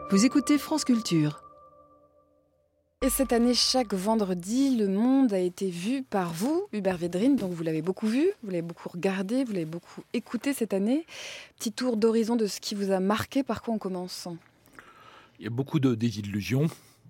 Vous écoutez France Culture. Et cette année, chaque vendredi, le monde a été vu par vous, Hubert Védrine. Donc vous l'avez beaucoup vu, vous l'avez beaucoup regardé, vous l'avez beaucoup écouté cette année. Petit tour d'horizon de ce qui vous a marqué. Par quoi on commence ? Il y a beaucoup de désillusions,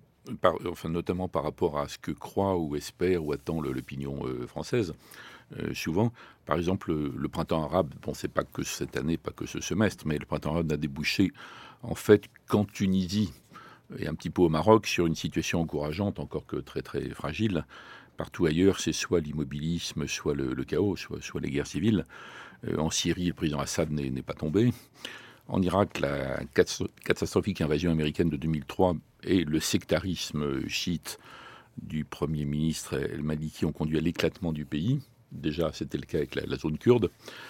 notamment par rapport à ce que croit ou espère ou attend l'opinion française. Souvent, par exemple, le printemps arabe, bon, c'est pas que cette année, pas que ce semestre, mais le printemps arabe n'a débouché en fait qu'en Tunisie et un petit peu au Maroc sur une situation encourageante, encore que très très fragile. Partout ailleurs, c'est soit l'immobilisme, soit le chaos, soit les guerres civiles. En Syrie, le président Assad n'est pas tombé. En Irak, la catastrophique invasion américaine de 2003 et le sectarisme chiite du Premier ministre El-Maliki ont conduit à l'éclatement du pays. Déjà, c'était le cas avec la zone kurde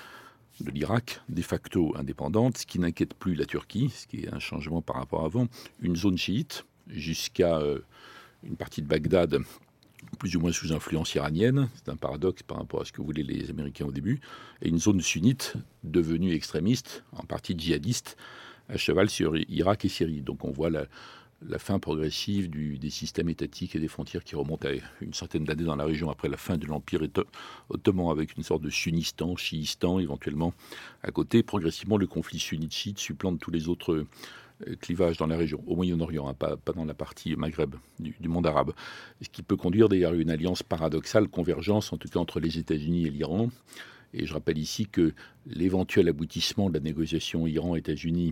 de l'Irak, de facto indépendante, ce qui n'inquiète plus la Turquie, ce qui est un changement par rapport à avant. Une zone chiite, jusqu'à une partie de Bagdad, plus ou moins sous influence iranienne, c'est un paradoxe par rapport à ce que voulaient les Américains au début, et une zone sunnite devenue extrémiste, en partie djihadiste, à cheval sur Irak et Syrie. Donc on voit la fin progressive des systèmes étatiques et des frontières qui remontent à une certaine d'années dans la région après la fin de l'Empire ottoman, avec une sorte de sunnistan, chiistan éventuellement à côté. Progressivement, le conflit sunnite-chiite supplante tous les autres clivages dans la région, au Moyen-Orient, pas dans la partie Maghreb du monde arabe. Ce qui peut conduire d'ailleurs à une alliance paradoxale, convergence en tout cas entre les États-Unis et l'Iran. Et je rappelle ici que l'éventuel aboutissement de la négociation Iran-États-Unis,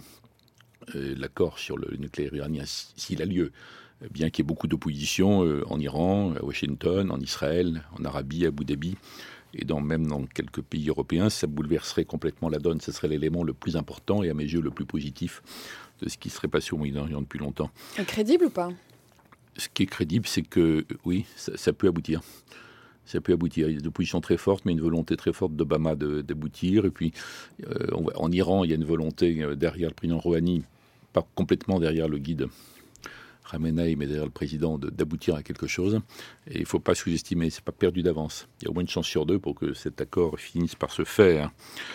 l'accord sur le nucléaire iranien, s'il a lieu, bien qu'il y ait beaucoup d'opposition en Iran, à Washington, en Israël, en Arabie, à Abu Dhabi, et même dans quelques pays européens, ça bouleverserait complètement la donne. Ce serait l'élément le plus important et à mes yeux le plus positif de ce qui serait passé au Moyen-Orient depuis longtemps. C'est crédible ou pas ? Ce qui est crédible, c'est que oui, ça peut aboutir. Ça peut aboutir. Il y a des oppositions très fortes, mais une volonté très forte d'Obama d'aboutir. Et puis, en Iran, il y a une volonté derrière le président Rouhani, pas complètement derrière le guide Khamenei, mais derrière le président, d'aboutir à quelque chose. Et il ne faut pas sous-estimer, c'est pas perdu d'avance. Il y a au moins une chance sur deux pour que cet accord finisse par se faire.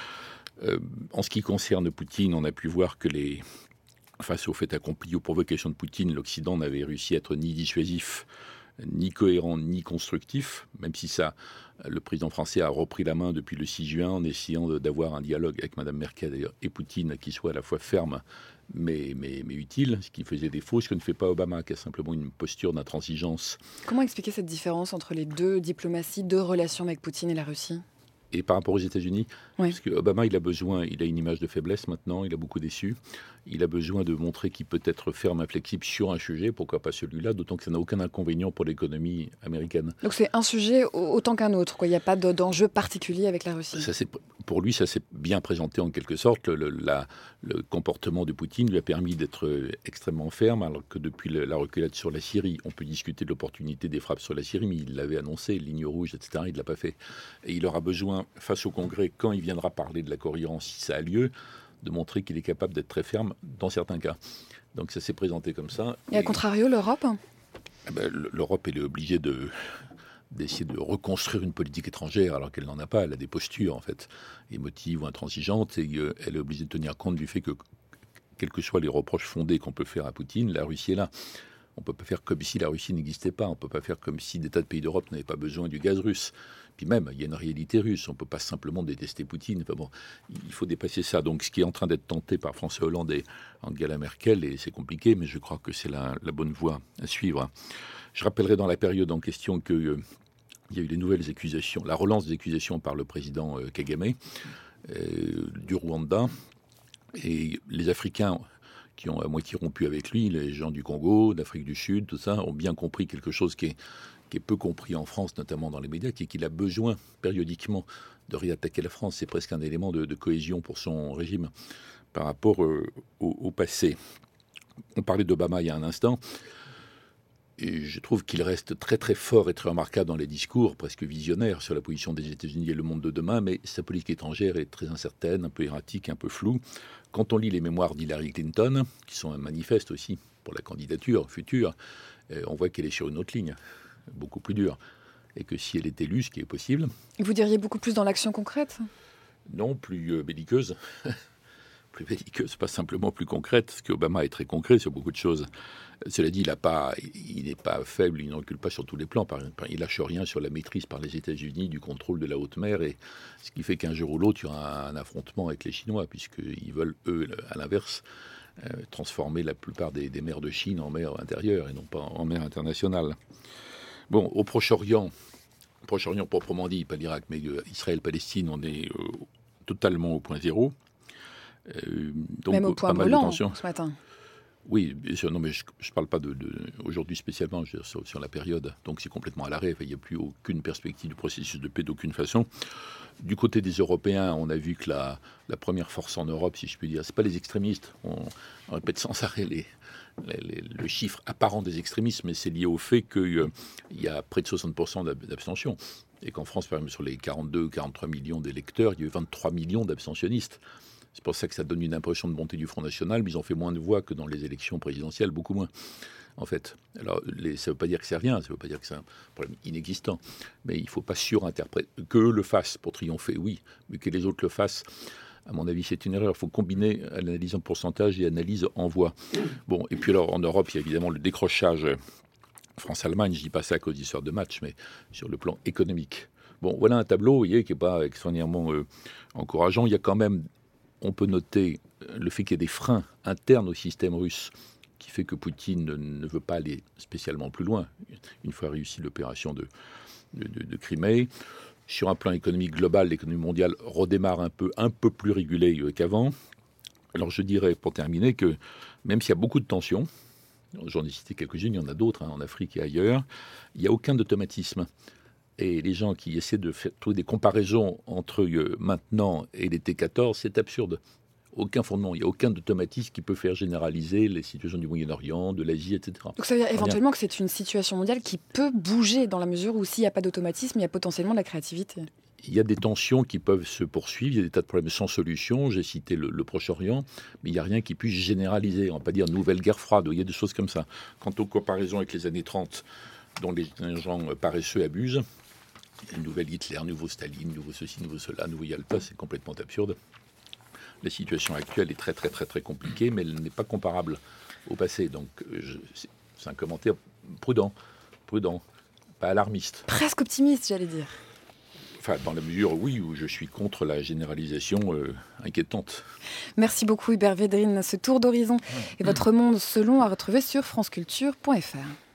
En ce qui concerne Poutine, on a pu voir que face au fait accompli, aux provocations de Poutine, l'Occident n'avait réussi à être ni dissuasif, ni cohérent, ni constructif, même si le président français a repris la main depuis le 6 juin en essayant d'avoir un dialogue avec Mme Merkel et Poutine qui soit à la fois ferme mais utile, ce qui faisait défaut, ce que ne fait pas Obama, qui a simplement une posture d'intransigeance. Comment expliquer cette différence entre les deux diplomaties, deux relations avec Poutine et la Russie ? Et par rapport aux États-Unis, oui. Parce que Obama, il a une image de faiblesse maintenant, il a beaucoup déçu. Il a besoin de montrer qu'il peut être ferme, inflexible sur un sujet, pourquoi pas celui-là, d'autant que ça n'a aucun inconvénient pour l'économie américaine. Donc c'est un sujet autant qu'un autre, quoi. Il n'y a pas d'enjeu particulier avec la Russie. Pour lui, ça s'est bien présenté en quelque sorte. Le comportement de Poutine lui a permis d'être extrêmement ferme, alors que depuis la reculade sur la Syrie, on peut discuter de l'opportunité des frappes sur la Syrie, mais il l'avait annoncé, ligne rouge, etc., il ne l'a pas fait. Et il aura besoin, face au Congrès, quand il viendra parler de l'accord Iran, si ça a lieu, de montrer qu'il est capable d'être très ferme dans certains cas. Donc ça s'est présenté comme ça. Et à contrario, l'Europe ? L'Europe, elle est obligée d'essayer de reconstruire une politique étrangère alors qu'elle n'en a pas. Elle a des postures, en fait, émotives ou intransigeantes, et elle est obligée de tenir compte du fait que, quels que soient les reproches fondés qu'on peut faire à Poutine, la Russie est là. On ne peut pas faire comme si la Russie n'existait pas. On ne peut pas faire comme si des tas de pays d'Europe n'avaient pas besoin du gaz russe. Puis même, il y a une réalité russe. On ne peut pas simplement détester Poutine. Enfin bon, il faut dépasser ça. Donc ce qui est en train d'être tenté par François Hollande et Angela Merkel, et c'est compliqué, mais je crois que c'est la bonne voie à suivre. Je rappellerai dans la période en question qu'il y a eu les nouvelles accusations, la relance des accusations par le président Kagame du Rwanda. Et les Africains qui ont à moitié rompu avec lui, les gens du Congo, d'Afrique du Sud, tout ça, ont bien compris quelque chose qui est peu compris en France, notamment dans les médias, qui est qu'il a besoin périodiquement de réattaquer la France. C'est presque un élément de cohésion pour son régime par rapport au passé. On parlait d'Obama il y a un instant. Et je trouve qu'il reste très très fort et très remarquable dans les discours, presque visionnaires, sur la position des États-Unis et le monde de demain, mais sa politique étrangère est très incertaine, un peu erratique, un peu floue. Quand on lit les mémoires d'Hillary Clinton, qui sont un manifeste aussi pour la candidature future, on voit qu'elle est sur une autre ligne, beaucoup plus dure. Et que si elle est élue, ce qui est possible... Vous diriez beaucoup plus dans l'action concrète ? Non, plus belliqueuse. plus belliqueuse, pas simplement plus concrète, parce qu'Obama est très concret sur beaucoup de choses. Cela dit, il n'est pas faible, il ne recule pas sur tous les plans. Par exemple, il lâche rien sur la maîtrise par les États-Unis du contrôle de la haute mer, et ce qui fait qu'un jour ou l'autre, il y aura un affrontement avec les Chinois, puisqu'ils veulent, eux, à l'inverse, transformer la plupart des mers de Chine en mer intérieure et non pas en mer internationale. Bon, au Proche-Orient proprement dit, pas l'Irak, mais Israël-Palestine, on est totalement au point zéro. Donc, même au point brûlant ce matin. Oui, bien sûr. Non, mais je ne parle pas aujourd'hui spécialement, je veux dire, sur la période. Donc c'est complètement à l'arrêt. Il n'y a plus aucune perspective du processus de paix d'aucune façon. Du côté des Européens, on a vu que la première force en Europe, si je puis dire, ce n'est pas les extrémistes. On répète sans arrêt le chiffre apparent des extrémistes, mais c'est lié au fait qu'il y a près de 60% d'abstention. Et qu'en France, par exemple, sur les 42-43 millions d'électeurs, il y a eu 23 millions d'abstentionnistes. C'est pour ça que ça donne une impression de montée du Front National, mais ils ont fait moins de voix que dans les élections présidentielles, beaucoup moins, en fait. Alors, ça ne veut pas dire que c'est rien, ça ne veut pas dire que c'est un problème inexistant, mais il ne faut pas surinterpréter. Que le fasse pour triompher, oui, mais que les autres le fassent, à mon avis, c'est une erreur. Il faut combiner analyse en pourcentage et analyse en voix. Bon, et puis alors, en Europe, il y a évidemment le décrochage France-Allemagne, je ne dis pas ça à cause d'histoire de match, mais sur le plan économique. Bon, voilà un tableau, vous voyez, qui n'est pas extraordinairement encourageant. Il y a quand même... On peut noter le fait qu'il y a des freins internes au système russe qui fait que Poutine ne veut pas aller spécialement plus loin, une fois réussi l'opération de Crimée. Sur un plan économique global, l'économie mondiale redémarre un peu plus régulée qu'avant. Alors je dirais, pour terminer, que même s'il y a beaucoup de tensions, j'en ai cité quelques-unes, il y en a d'autres en Afrique et ailleurs, il n'y a aucun automatisme. Et les gens qui essaient de trouver des comparaisons entre maintenant et l'été 14, c'est absurde. Aucun fondement, il n'y a aucun automatisme qui peut faire généraliser les situations du Moyen-Orient, de l'Asie, etc. Donc ça veut dire éventuellement que c'est une situation mondiale qui peut bouger dans la mesure où s'il n'y a pas d'automatisme, il y a potentiellement de la créativité. Il y a des tensions qui peuvent se poursuivre, il y a des tas de problèmes sans solution. J'ai cité le Proche-Orient, mais il n'y a rien qui puisse généraliser. On ne va pas dire nouvelle guerre froide, il y a des choses comme ça. Quant aux comparaisons avec les années 30, dont les gens paresseux abusent, nouvel Hitler, nouveau Staline, nouveau ceci, nouveau cela, nouveau Yalta, c'est complètement absurde. La situation actuelle est très très très très compliquée, mais elle n'est pas comparable au passé. Donc c'est un commentaire prudent, pas alarmiste. Presque optimiste, j'allais dire. Enfin, dans la mesure, oui, où je suis contre la généralisation inquiétante. Merci beaucoup Hubert Védrine. Ce tour d'horizon et votre monde selon à retrouver sur franceculture.fr.